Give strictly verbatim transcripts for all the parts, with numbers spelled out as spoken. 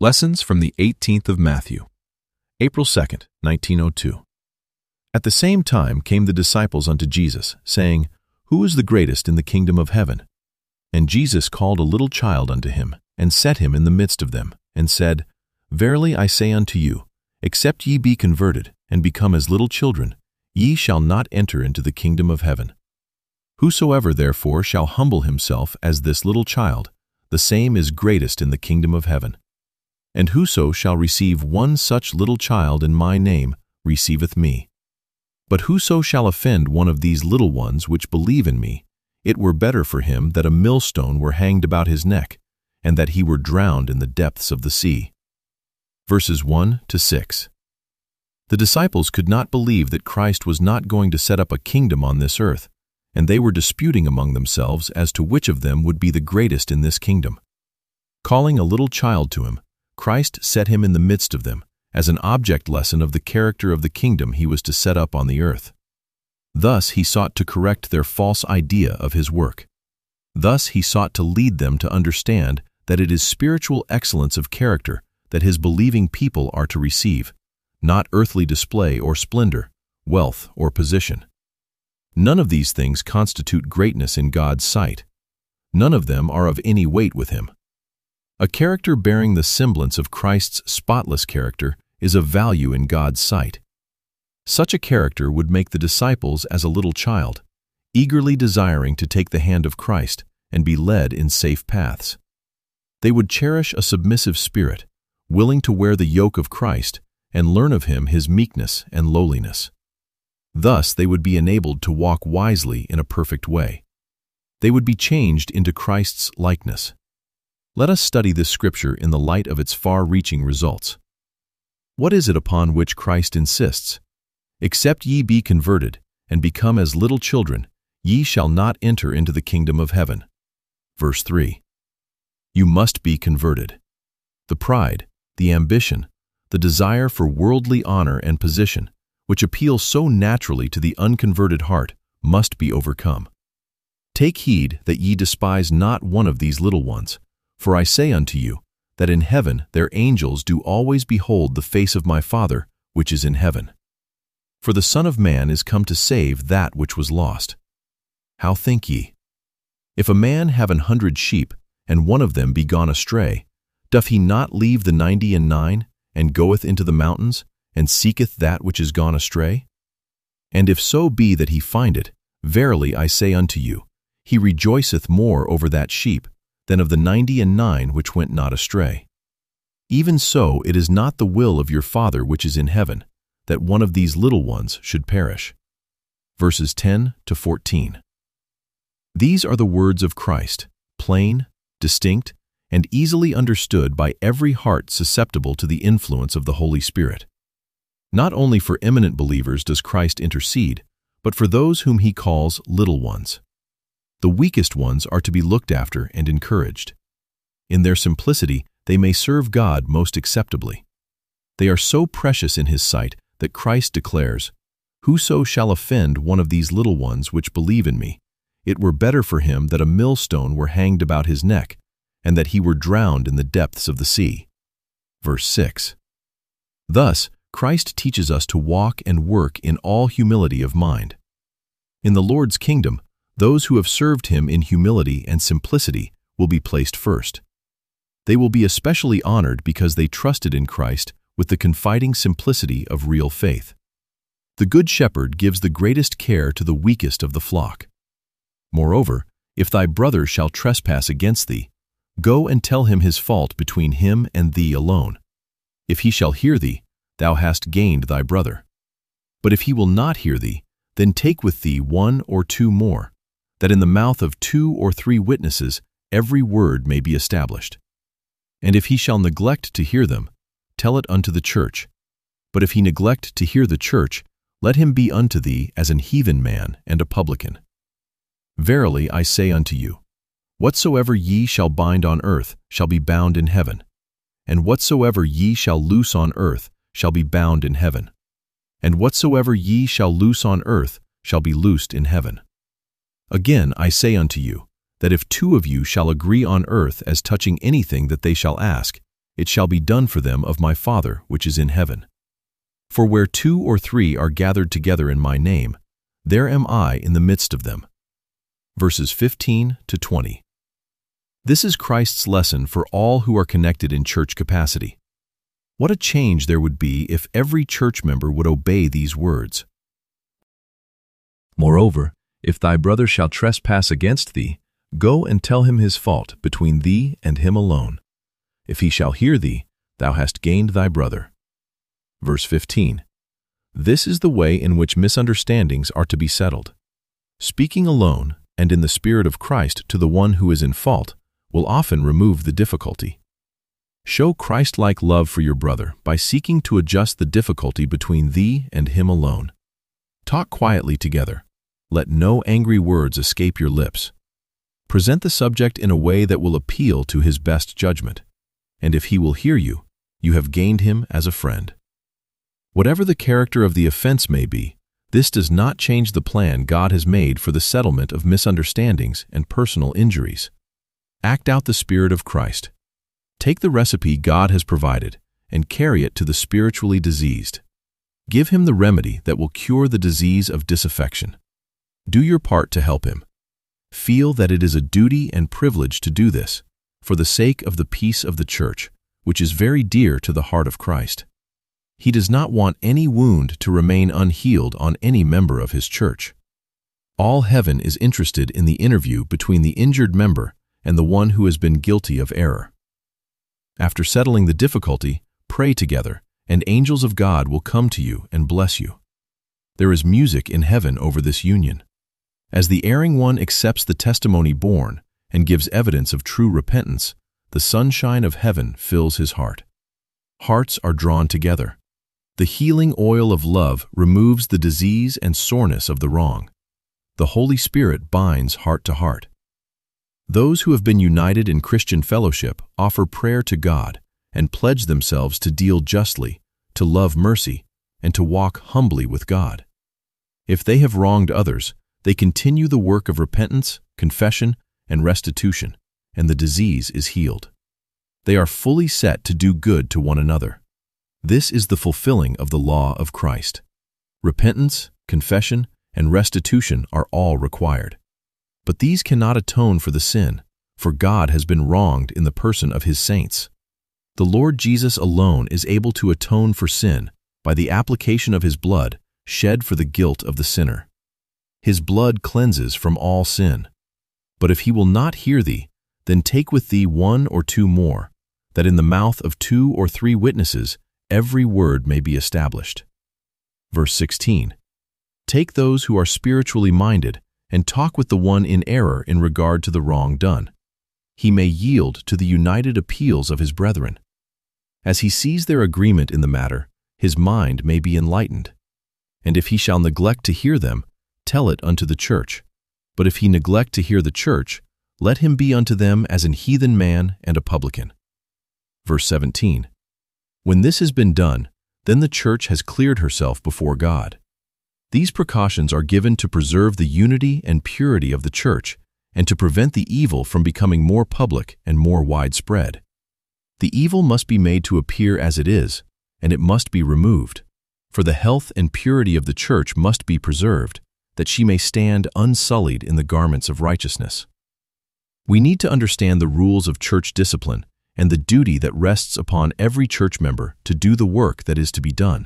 Lessons from the eighteenth of Matthew, April second, nineteen oh two. At the same time came the disciples unto Jesus, saying, Who is the greatest in the kingdom of heaven? And Jesus called a little child unto him, and set him in the midst of them, and said, Verily I say unto you, except ye be converted, and become as little children, ye shall not enter into the kingdom of heaven. Whosoever therefore shall humble himself as this little child, the same is greatest in the kingdom of heaven. And whoso shall receive one such little child in my name receiveth me. But whoso shall offend one of these little ones which believe in me, it were better for him that a millstone were hanged about his neck, and that he were drowned in the depths of the sea. Verses one to six. The disciples could not believe that Christ was not going to set up a kingdom on this earth, and they were disputing among themselves as to which of them would be the greatest in this kingdom. Calling a little child to him, Christ set him in the midst of them, as an object lesson of the character of the kingdom he was to set up on the earth. Thus he sought to correct their false idea of his work. Thus he sought to lead them to understand that it is spiritual excellence of character that his believing people are to receive, not earthly display or splendor, wealth or position. None of these things constitute greatness in God's sight. None of them are of any weight with him. A character bearing the semblance of Christ's spotless character is of value in God's sight. Such a character would make the disciples as a little child, eagerly desiring to take the hand of Christ and be led in safe paths. They would cherish a submissive spirit, willing to wear the yoke of Christ and learn of him his meekness and lowliness. Thus they would be enabled to walk wisely in a perfect way. They would be changed into Christ's likeness. Let us study this scripture in the light of its far-reaching results. What is it upon which Christ insists? Except ye be converted, and become as little children, ye shall not enter into the kingdom of heaven. Verse three. You must be converted. The pride, the ambition, the desire for worldly honor and position, which appeal so naturally to the unconverted heart, must be overcome. Take heed that ye despise not one of these little ones. For I say unto you, that in heaven their angels do always behold the face of my Father which is in heaven. For the Son of Man is come to save that which was lost. How think ye? If a man have an hundred sheep, and one of them be gone astray, doth he not leave the ninety and nine, and goeth into the mountains, and seeketh that which is gone astray? And if so be that he find it, verily I say unto you, he rejoiceth more over that sheep, than of the ninety and nine which went not astray. Even so it is not the will of your Father which is in heaven, that one of these little ones should perish. Verses ten to fourteen. These are the words of Christ, plain, distinct, and easily understood by every heart susceptible to the influence of the Holy Spirit. Not only for eminent believers does Christ intercede, but for those whom he calls little ones. The weakest ones are to be looked after and encouraged. In their simplicity, they may serve God most acceptably. They are so precious in his sight that Christ declares, Whoso shall offend one of these little ones which believe in me, it were better for him that a millstone were hanged about his neck, and that he were drowned in the depths of the sea. Verse six. Thus, Christ teaches us to walk and work in all humility of mind. In the Lord's kingdom, those who have served him in humility and simplicity will be placed first. They will be especially honored because they trusted in Christ with the confiding simplicity of real faith. The Good Shepherd gives the greatest care to the weakest of the flock. Moreover, if thy brother shall trespass against thee, go and tell him his fault between him and thee alone. If he shall hear thee, thou hast gained thy brother. But if he will not hear thee, then take with thee one or two more, that in the mouth of two or three witnesses every word may be established. And if he shall neglect to hear them, tell it unto the church. But if he neglect to hear the church, let him be unto thee as an heathen man and a publican. Verily I say unto you, whatsoever ye shall bind on earth shall be bound in heaven, and whatsoever ye shall loose on earth shall be bound in heaven, and whatsoever ye shall loose on earth shall be loosed in heaven. Again I say unto you, that if two of you shall agree on earth as touching anything that they shall ask, it shall be done for them of my Father which is in heaven. For where two or three are gathered together in my name, there am I in the midst of them. Verses fifteen to twenty. This is Christ's lesson for all who are connected in church capacity. What a change there would be if every church member would obey these words. Moreover, if thy brother shall trespass against thee, go and tell him his fault between thee and him alone. If he shall hear thee, thou hast gained thy brother. Verse fifteen. This is the way in which misunderstandings are to be settled. Speaking alone and in the Spirit of Christ to the one who is in fault will often remove the difficulty. Show Christ-like love for your brother by seeking to adjust the difficulty between thee and him alone. Talk quietly together. Let no angry words escape your lips. Present the subject in a way that will appeal to his best judgment, and if he will hear you, you have gained him as a friend. Whatever the character of the offense may be, this does not change the plan God has made for the settlement of misunderstandings and personal injuries. Act out the Spirit of Christ. Take the recipe God has provided and carry it to the spiritually diseased. Give him the remedy that will cure the disease of disaffection. Do your part to help him. Feel that it is a duty and privilege to do this for the sake of the peace of the church, which is very dear to the heart of Christ. He does not want any wound to remain unhealed on any member of his church. All heaven is interested in the interview between the injured member and the one who has been guilty of error. After settling the difficulty, pray together, and angels of God will come to you and bless you. There is music in heaven over this union. As the erring one accepts the testimony borne and gives evidence of true repentance, the sunshine of heaven fills his heart. Hearts are drawn together. The healing oil of love removes the disease and soreness of the wrong. The Holy Spirit binds heart to heart. Those who have been united in Christian fellowship offer prayer to God and pledge themselves to deal justly, to love mercy, and to walk humbly with God. If they have wronged others, they continue the work of repentance, confession, and restitution, and the disease is healed. They are fully set to do good to one another. This is the fulfilling of the law of Christ. Repentance, confession, and restitution are all required. But these cannot atone for the sin, for God has been wronged in the person of his saints. The Lord Jesus alone is able to atone for sin by the application of his blood shed for the guilt of the sinner. His blood cleanses from all sin. But if he will not hear thee, then take with thee one or two more, that in the mouth of two or three witnesses every word may be established. Verse sixteen. Take those who are spiritually minded and talk with the one in error in regard to the wrong done. He may yield to the united appeals of his brethren. As he sees their agreement in the matter, his mind may be enlightened. And if he shall neglect to hear them, tell it unto the church. But if he neglect to hear the church, let him be unto them as an heathen man and a publican. Verse seventeen. When this has been done, then the church has cleared herself before God. These precautions are given to preserve the unity and purity of the church and to prevent the evil from becoming more public and more widespread. The evil must be made to appear as it is, and it must be removed, for the health and purity of the church must be preserved, that she may stand unsullied in the garments of righteousness. We need to understand the rules of church discipline and the duty that rests upon every church member to do the work that is to be done.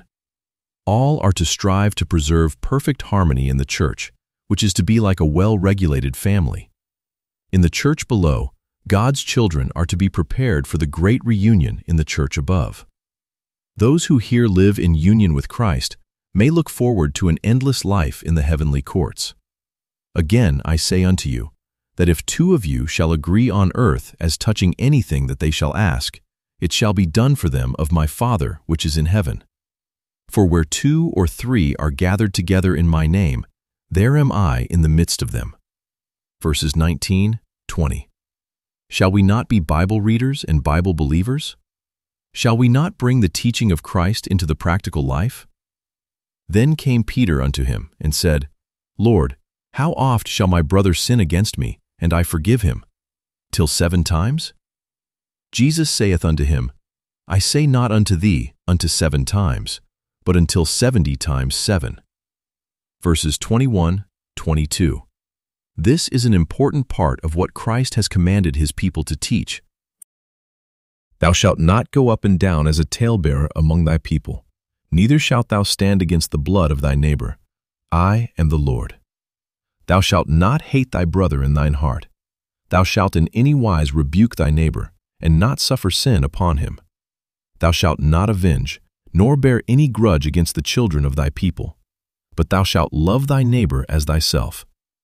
All are to strive to preserve perfect harmony in the church, which is to be like a well-regulated family. In the church below, God's children are to be prepared for the great reunion in the church above. Those who here live in union with Christ may look forward to an endless life in the heavenly courts. Again, I say unto you, that if two of you shall agree on earth as touching anything that they shall ask, it shall be done for them of my Father which is in heaven. For where two or three are gathered together in my name, there am I in the midst of them. Verses nineteen, twenty. Shall we not be Bible readers and Bible believers? Shall we not bring the teaching of Christ into the practical life? Then came Peter unto him and said, Lord, how oft shall my brother sin against me, and I forgive him? Till seven times? Jesus saith unto him, I say not unto thee unto seven times, but until seventy times seven. Verses twenty-one, twenty-two. This is an important part of what Christ has commanded his people to teach. Thou shalt not go up and down as a talebearer among thy people, neither shalt thou stand against the blood of thy neighbor. I am the Lord. Thou shalt not hate thy brother in thine heart. Thou shalt in any wise rebuke thy neighbor, and not suffer sin upon him. Thou shalt not avenge, nor bear any grudge against the children of thy people, but thou shalt love thy neighbor as thyself.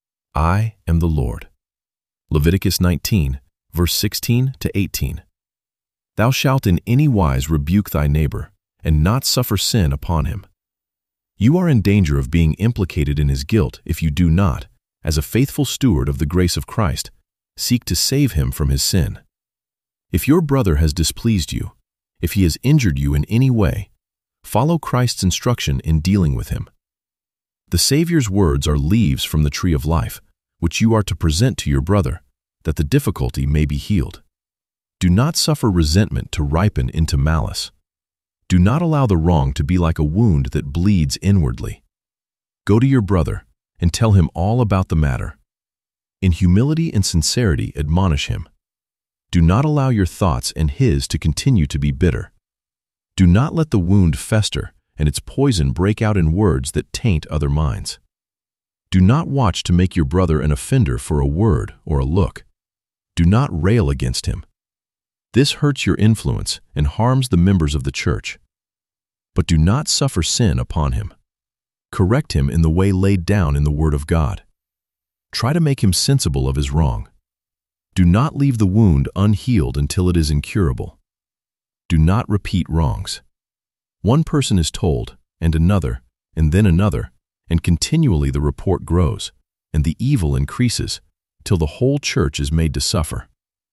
I am the Lord. Leviticus nineteen, verse sixteen to eighteen. Thou shalt in any wise rebuke thy neighbor, and not suffer sin upon him. You are in danger of being implicated in his guilt if you do not, as a faithful steward of the grace of Christ, seek to save him from his sin. If your brother has displeased you, if he has injured you in any way, follow Christ's instruction in dealing with him. The Savior's words are leaves from the tree of life, which you are to present to your brother, that the difficulty may be healed. Do not suffer resentment to ripen into malice. Do not allow the wrong to be like a wound that bleeds inwardly. Go to your brother and tell him all about the matter. In humility and sincerity admonish him. Do not allow your thoughts and his to continue to be bitter. Do not let the wound fester and its poison break out in words that taint other minds. Do not watch to make your brother an offender for a word or a look. Do not rail against him. This hurts your influence and harms the members of the church. But do not suffer sin upon him. Correct him in the way laid down in the Word of God. Try to make him sensible of his wrong. Do not leave the wound unhealed until it is incurable. Do not repeat wrongs. One person is told, and another, and then another, and continually the report grows, and the evil increases, till the whole church is made to suffer.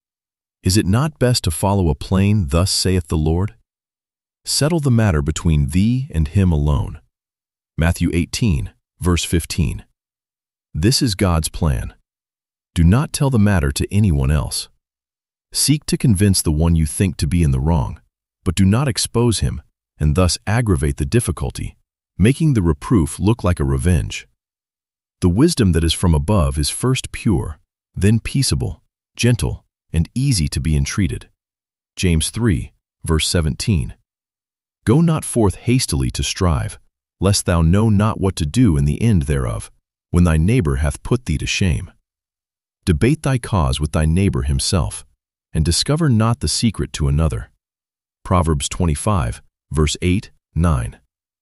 Is it not best to follow a plain, "Thus saith the Lord"? Settle the matter between thee and him alone. Matthew eighteen, verse fifteen. This is God's plan. Do not tell the matter to anyone else. Seek to convince the one you think to be in the wrong, but do not expose him, and thus aggravate the difficulty, making the reproof look like a revenge. The wisdom that is from above is first pure, then peaceable, gentle, and easy to be entreated. James three, verse seventeen. Go not forth hastily to strive, lest thou know not what to do in the end thereof, when thy neighbor hath put thee to shame. Debate thy cause with thy neighbor himself, and discover not the secret to another. Proverbs twenty-five, verse eight, nine.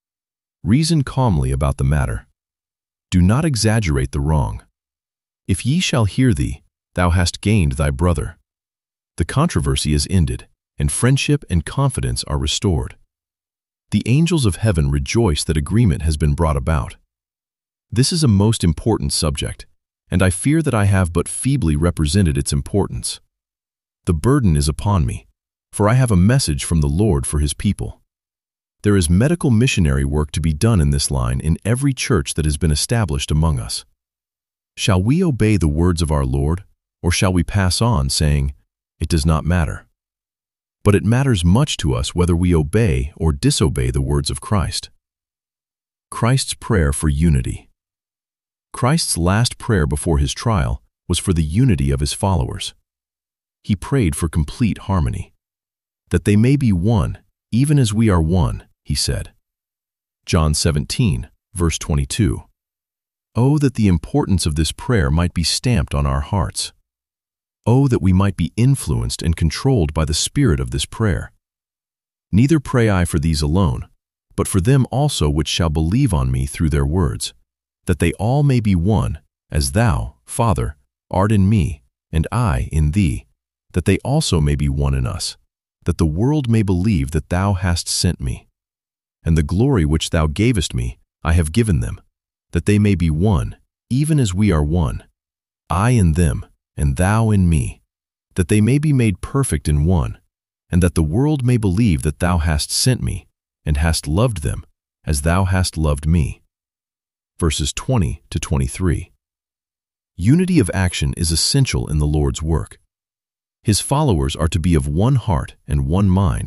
Reason calmly about the matter. Do not exaggerate the wrong. If ye shall hear thee, thou hast gained thy brother. The controversy is ended, and friendship and confidence are restored. The angels of heaven rejoice that agreement has been brought about. This is a most important subject, and I fear that I have but feebly represented its importance. The burden is upon me, for I have a message from the Lord for his people. There is medical missionary work to be done in this line in every church that has been established among us. Shall we obey the words of our Lord, or shall we pass on, saying, "It does not matter"? But it matters much to us whether we obey or disobey the words of Christ. Christ's prayer for unity. Christ's last prayer before his trial was for the unity of his followers. He prayed for complete harmony. That they may be one, even as we are one, he said. John seventeen, verse twenty-two. Oh, that the importance of this prayer might be stamped on our hearts. Oh, that we might be influenced and controlled by the spirit of this prayer. Neither pray I for these alone, but for them also which shall believe on me through their words, that they all may be one, as thou, Father, art in me, and I in thee, that they also may be one in us, that the world may believe that thou hast sent me. And the glory which thou gavest me I have given them, that they may be one, even as we are one, I in them, and thou in me, that they may be made perfect in one, and that the world may believe that thou hast sent me, and hast loved them, as thou hast loved me. Verses twenty to twenty-three. Unity of action is essential in the Lord's work. His followers are to be of one heart and one mind,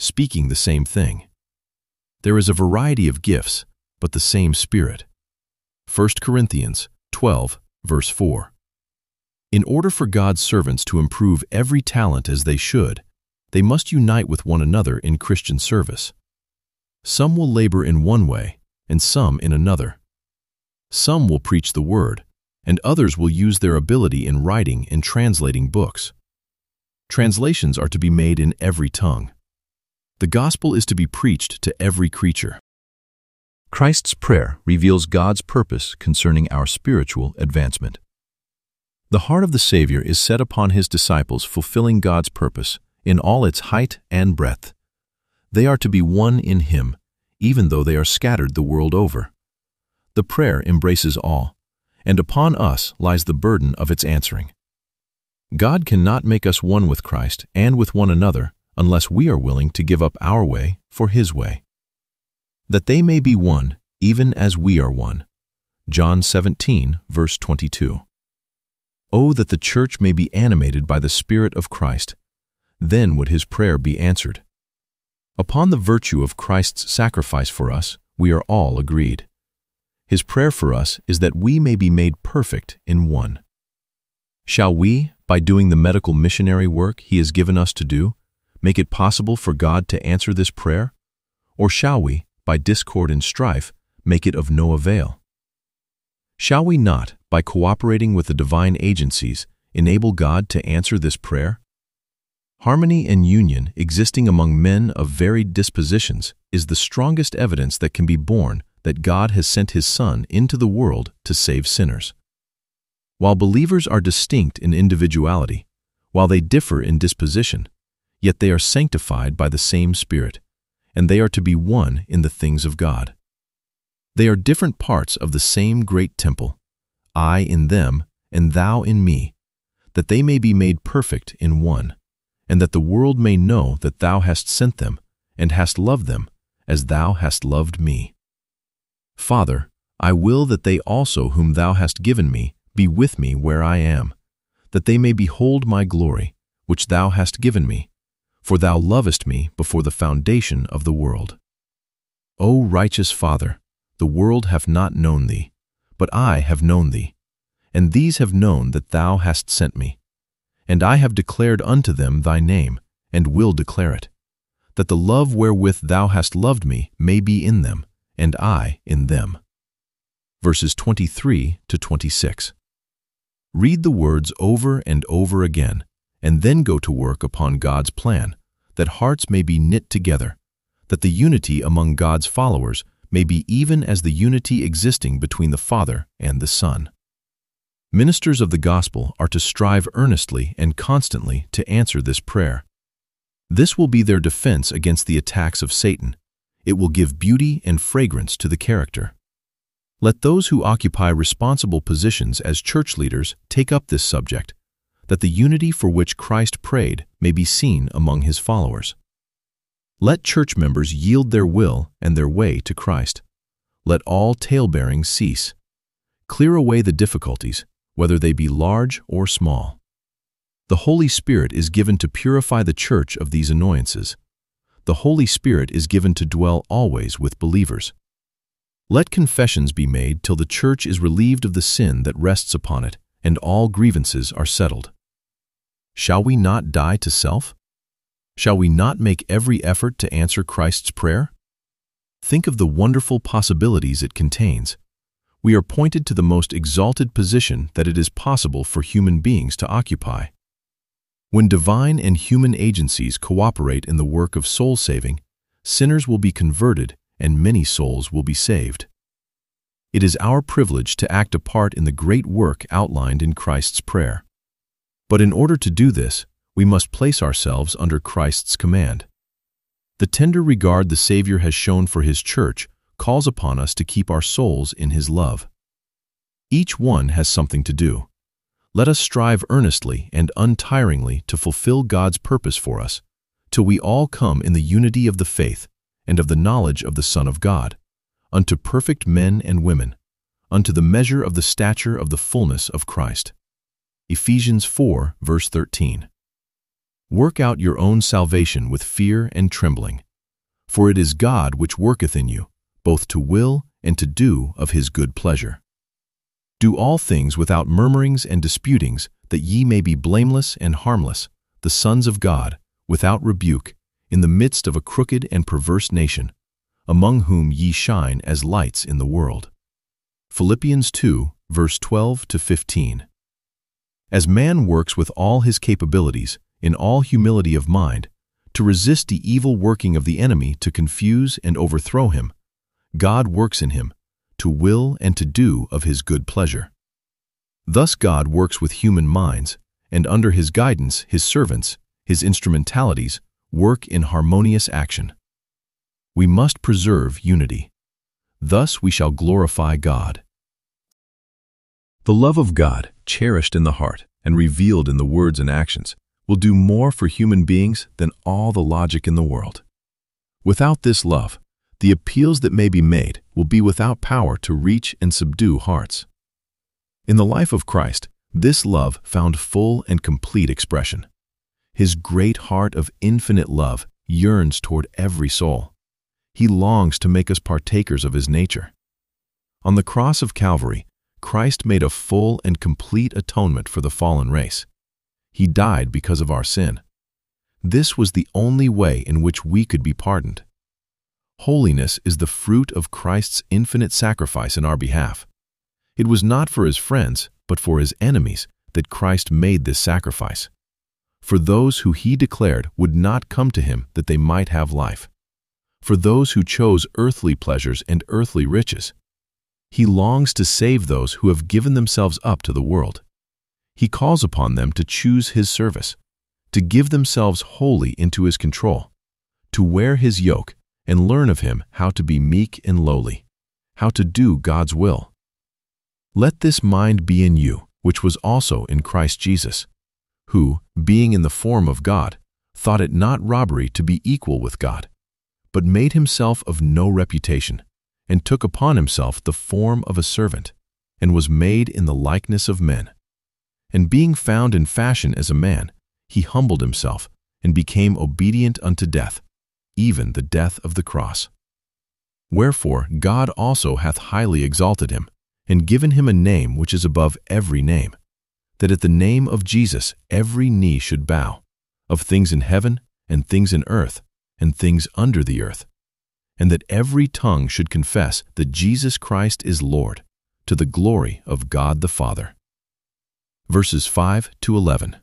speaking the same thing. There is a variety of gifts, but the same Spirit. First Corinthians twelve, verse four. In order for God's servants to improve every talent as they should, they must unite with one another in Christian service. Some will labor in one way, and some in another. Some will preach the word, and others will use their ability in writing and translating books. Translations are to be made in every tongue. The gospel is to be preached to every creature. Christ's prayer reveals God's purpose concerning our spiritual advancement. The heart of the Savior is set upon his disciples fulfilling God's purpose in all its height and breadth. They are to be one in him, even though they are scattered the world over. The prayer embraces all, and upon us lies the burden of its answering. God cannot make us one with Christ and with one another unless we are willing to give up our way for his way. That they may be one, even as we are one. John seventeen, verse twenty-two. Oh, that the church may be animated by the Spirit of Christ. Then would his prayer be answered. Upon the virtue of Christ's sacrifice for us, we are all agreed. His prayer for us is that we may be made perfect in one. Shall we, by doing the medical missionary work he has given us to do, make it possible for God to answer this prayer? Or shall we, by discord and strife, make it of no avail? Shall we not, by cooperating with the divine agencies, enable God to answer this prayer? Harmony and union existing among men of varied dispositions is the strongest evidence that can be borne that God has sent his Son into the world to save sinners. While believers are distinct in individuality, while they differ in disposition, yet they are sanctified by the same Spirit, and they are to be one in the things of God. They are different parts of the same great temple, I in them and thou in me, that they may be made perfect in one, and that the world may know that thou hast sent them and hast loved them as thou hast loved me. Father, I will that they also whom thou hast given me be with me where I am, that they may behold my glory, which thou hast given me, for thou lovest me before the foundation of the world. O righteous Father, the world hath not known thee, but I have known thee, and these have known that thou hast sent me. And I have declared unto them thy name, and will declare it, that the love wherewith thou hast loved me may be in them, and I in them. Verses twenty-three to twenty-six. Read the words over and over again, and then go to work upon God's plan, that hearts may be knit together, that the unity among God's followers may be even as the unity existing between the Father and the Son. Ministers of the gospel are to strive earnestly and constantly to answer this prayer. This will be their defense against the attacks of Satan. It will give beauty and fragrance to the character. Let those who occupy responsible positions as church leaders take up this subject, that the unity for which Christ prayed may be seen among his followers. Let church members yield their will and their way to Christ. Let all talebearing cease. Clear away the difficulties, whether they be large or small. The Holy Spirit is given to purify the church of these annoyances. The Holy Spirit is given to dwell always with believers. Let confessions be made till the church is relieved of the sin that rests upon it, and all grievances are settled. Shall we not die to self? Shall we not make every effort to answer Christ's prayer? Think of the wonderful possibilities it contains. We are pointed to the most exalted position that it is possible for human beings to occupy. When divine and human agencies cooperate in the work of soul-saving, sinners will be converted and many souls will be saved. It is our privilege to act a part in the great work outlined in Christ's prayer. But in order to do this, we must place ourselves under Christ's command. The tender regard the Savior has shown for his church calls upon us to keep our souls in his love. Each one has something to do. Let us strive earnestly and untiringly to fulfill God's purpose for us, till we all come in the unity of the faith and of the knowledge of the Son of God, unto perfect men and women, unto the measure of the stature of the fullness of Christ. Ephesians four, verse thirteen. Work out your own salvation with fear and trembling. For it is God which worketh in you, both to will and to do of his good pleasure. Do all things without murmurings and disputings, that ye may be blameless and harmless, the sons of God, without rebuke, in the midst of a crooked and perverse nation, among whom ye shine as lights in the world. Philippians two, verse twelve to fifteen. As man works with all his capabilities, in all humility of mind, to resist the evil working of the enemy to confuse and overthrow him, God works in him, to will and to do of his good pleasure. Thus God works with human minds, and under his guidance his servants, his instrumentalities, work in harmonious action. We must preserve unity. Thus we shall glorify God. The love of God, cherished in the heart and revealed in the words and actions, will do more for human beings than all the logic in the world. Without this love, the appeals that may be made will be without power to reach and subdue hearts. In the life of Christ, this love found full and complete expression. His great heart of infinite love yearns toward every soul. He longs to make us partakers of his nature. On the cross of Calvary, Christ made a full and complete atonement for the fallen race. He died because of our sin. This was the only way in which we could be pardoned. Holiness is the fruit of Christ's infinite sacrifice in our behalf. It was not for his friends, but for his enemies that Christ made this sacrifice. For those who he declared would not come to him that they might have life. For those who chose earthly pleasures and earthly riches. He longs to save those who have given themselves up to the world. He calls upon them to choose his service, to give themselves wholly into his control, to wear his yoke and learn of him how to be meek and lowly, how to do God's will. Let this mind be in you, which was also in Christ Jesus, who, being in the form of God, thought it not robbery to be equal with God, but made himself of no reputation, and took upon himself the form of a servant, and was made in the likeness of men. And being found in fashion as a man, he humbled himself, and became obedient unto death, even the death of the cross. Wherefore God also hath highly exalted him, and given him a name which is above every name, that at the name of Jesus every knee should bow, of things in heaven, and things in earth, and things under the earth, and that every tongue should confess that Jesus Christ is Lord, to the glory of God the Father. Verses five to eleven.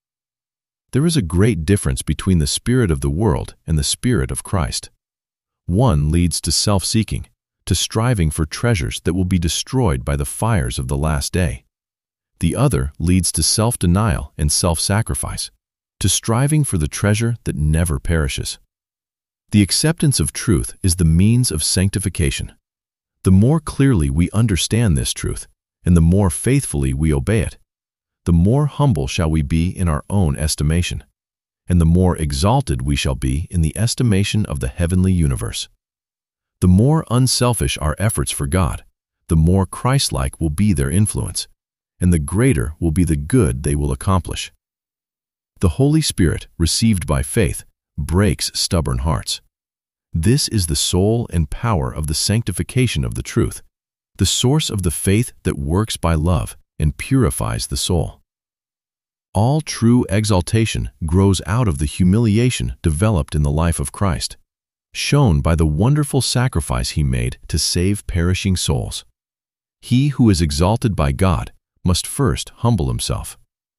There is a great difference between the spirit of the world and the spirit of Christ. One leads to self-seeking, to striving for treasures that will be destroyed by the fires of the last day. The other leads to self-denial and self-sacrifice, to striving for the treasure that never perishes. The acceptance of truth is the means of sanctification. The more clearly we understand this truth, and the more faithfully we obey it, the more humble shall we be in our own estimation, and the more exalted we shall be in the estimation of the heavenly universe. The more unselfish our efforts for God, the more Christ-like will be their influence, and the greater will be the good they will accomplish. The Holy Spirit, received by faith, breaks stubborn hearts. This is the soul and power of the sanctification of the truth, the source of the faith that works by love and purifies the soul. All true exaltation grows out of the humiliation developed in the life of Christ, shown by the wonderful sacrifice he made to save perishing souls. He who is exalted by God must first humble himself.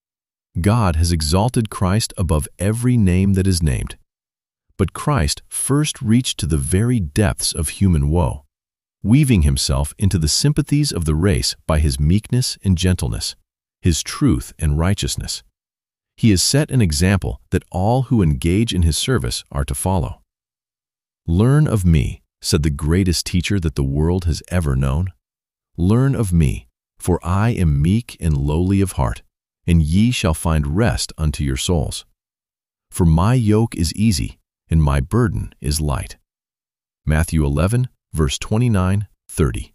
God has exalted Christ above every name that is named. But Christ first reached to the very depths of human woe, weaving himself into the sympathies of the race by his meekness and gentleness, his truth and righteousness. He has set an example that all who engage in his service are to follow. "Learn of me," said the greatest teacher that the world has ever known. "Learn of me, for I am meek and lowly of heart, and ye shall find rest unto your souls. For my yoke is easy, and my burden is light." Matthew eleven, verse twenty-nine, thirty.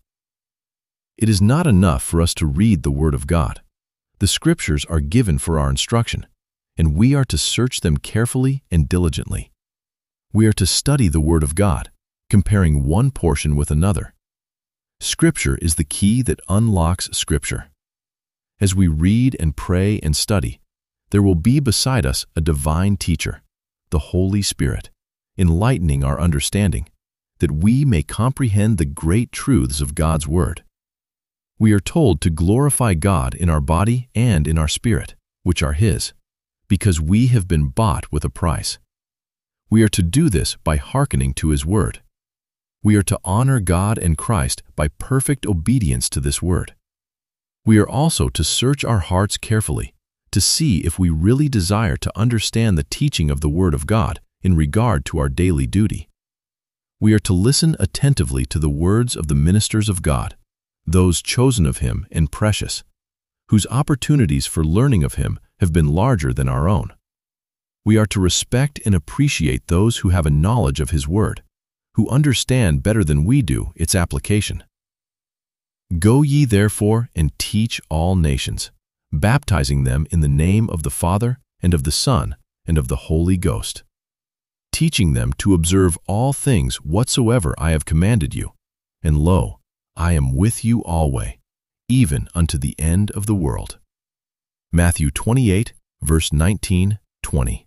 It is not enough for us to read the Word of God. The Scriptures are given for our instruction, and we are to search them carefully and diligently. We are to study the Word of God, comparing one portion with another. Scripture is the key that unlocks Scripture. As we read and pray and study, there will be beside us a divine teacher, the Holy Spirit, enlightening our understanding, that we may comprehend the great truths of God's Word. We are told to glorify God in our body and in our spirit, which are His, because we have been bought with a price. We are to do this by hearkening to His Word. We are to honor God and Christ by perfect obedience to this Word. We are also to search our hearts carefully to see if we really desire to understand the teaching of the Word of God in regard to our daily duty. We are to listen attentively to the words of the ministers of God, those chosen of Him and precious, whose opportunities for learning of Him have been larger than our own. We are to respect and appreciate those who have a knowledge of His Word, who understand better than we do its application. Go ye therefore and teach all nations, baptizing them in the name of the Father and of the Son and of the Holy Ghost, teaching them to observe all things whatsoever I have commanded you. And lo, I am with you alway, even unto the end of the world. Matthew twenty-eight, verse nineteen, twenty.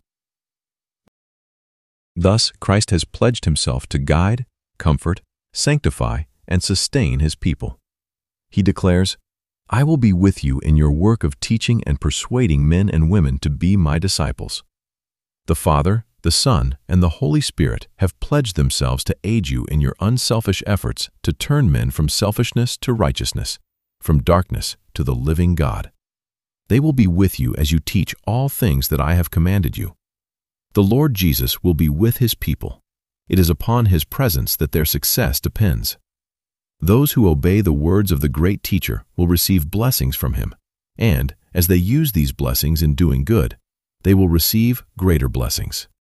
Thus, Christ has pledged Himself to guide, comfort, sanctify, and sustain His people. He declares, I will be with you in your work of teaching and persuading men and women to be my disciples. The Father, the Son, and the Holy Spirit have pledged themselves to aid you in your unselfish efforts to turn men from selfishness to righteousness, from darkness to the living God. They will be with you as you teach all things that I have commanded you. The Lord Jesus will be with His people. It is upon His presence that their success depends. Those who obey the words of the great teacher will receive blessings from Him, and, as they use these blessings in doing good, they will receive greater blessings.